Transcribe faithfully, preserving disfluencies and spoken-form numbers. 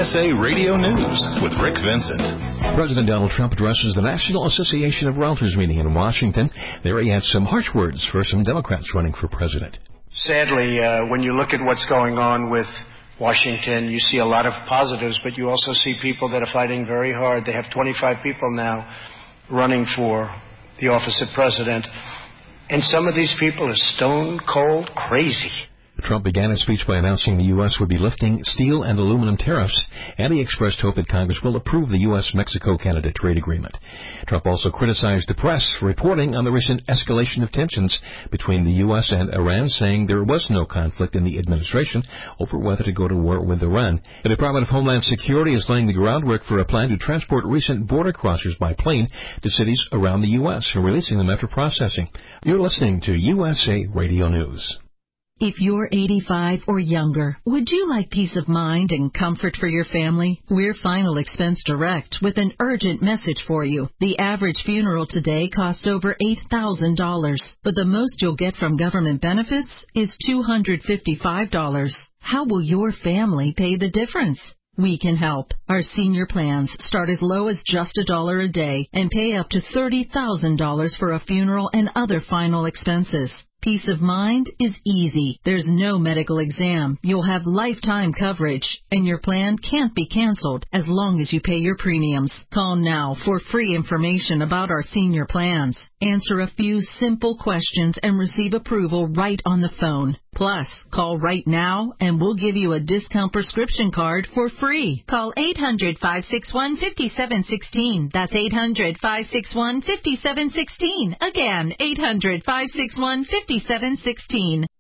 S A Radio News with Rick Vincent. President Donald Trump addresses the National Association of Realtors meeting in Washington. There he had some harsh words for some Democrats running for president. Sadly, uh, when you look at what's going on with Washington, you see a lot of positives, but you also see people that are fighting very hard. They have twenty-five people now running for the office of president, and some of these people are stone cold crazy. Trump began his speech by announcing the U S would be lifting steel and aluminum tariffs, and he expressed hope that Congress will approve the U S Mexico Canada trade agreement. Trump also criticized the press for reporting on the recent escalation of tensions between the U S and Iran, saying there was no conflict in the administration over whether to go to war with Iran. The Department of Homeland Security is laying the groundwork for a plan to transport recent border crossers by plane to cities around the U S and releasing them after processing. You're listening to U S A Radio News. If you're eighty-five or younger, would you like peace of mind and comfort for your family? We're Final Expense Direct with an urgent message for you. The average funeral today costs over eight thousand dollars, but the most you'll get from government benefits is two hundred fifty-five dollars. How will your family pay the difference? We can help. Our senior plans start as low as just a dollar a day and pay up to thirty thousand dollars for a funeral and other final expenses. Peace of mind is easy. There's no medical exam. You'll have lifetime coverage, and your plan can't be canceled as long as you pay your premiums. Call now for free information about our senior plans. Answer a few simple questions and receive approval right on the phone. Plus, call right now and we'll give you a discount prescription card for free. Call eight hundred, five six one, five seven one six. That's eight hundred, five six one, five seven one six. Again, eight hundred, five six one, five seven one six.